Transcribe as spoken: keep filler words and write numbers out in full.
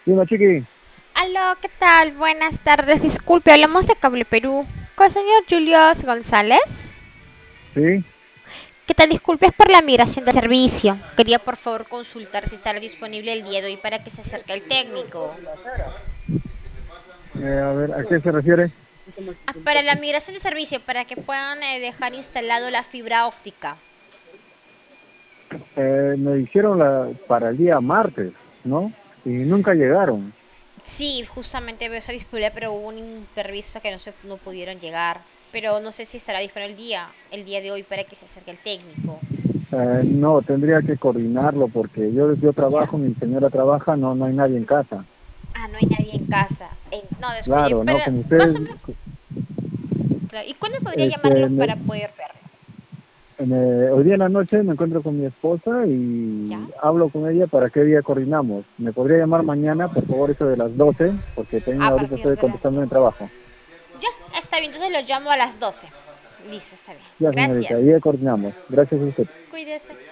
Dime, chiqui. Aló, ¿qué tal? Buenas tardes. Disculpe, hablamos de Cable Perú. ¿Con el señor Julius González? Sí. ¿Qué tal? Disculpe por la migración de servicio. Quería por favor consultar si estará disponible el día de hoy para que se acerque el técnico. Eh, a ver, ¿a qué se refiere? Ah, para la migración de servicio, para que puedan eh, dejar instalado la fibra óptica. Eh, me dijeron la, para el día martes, ¿no? Y nunca llegaron. Sí, justamente veo esa disponible, pero hubo un imprevisto que no se no pudieron llegar. Pero no sé si estará disponible el día, el día de hoy para que se acerque el técnico. Eh, no, tendría que coordinarlo porque yo, yo ¿Ya? trabajo, mi señora trabaja, no, no hay nadie en casa. Ah, no hay nadie en casa. En- no, descuide, Claro, ¿no? pero Como más o ustedes, menos. Claro. ¿Y cuándo podría este, llamarlo me- para poder verlo? me- hoy día en la noche me encuentro con mi esposa y ¿Ya? hablo con ella para qué día coordinamos. ¿Me podría llamar mañana, por favor, eso de las doce? Porque tengo, A ahorita partir estoy de las contestando en el doce. trabajo. Ya, está bien, entonces lo llamo a las doce. Listo, está bien. Ya, señorita, Gracias. ahí ya coordinamos. Gracias a usted. Cuídese.